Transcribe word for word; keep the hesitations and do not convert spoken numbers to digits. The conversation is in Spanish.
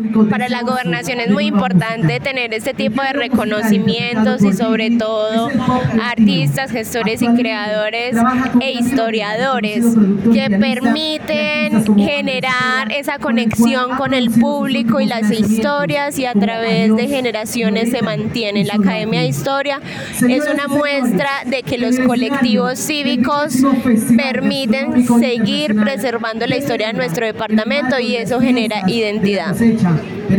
Para la gobernación es muy importante tener este tipo de reconocimientos y sobre todo artistas, gestores y creadores e historiadores que permiten generar esa conexión con el público y las historias, y a través de generaciones se mantiene. La Academia de Historia es una muestra de que los colectivos cívicos permiten seguir preservando la historia de nuestro departamento, y eso genera identidad.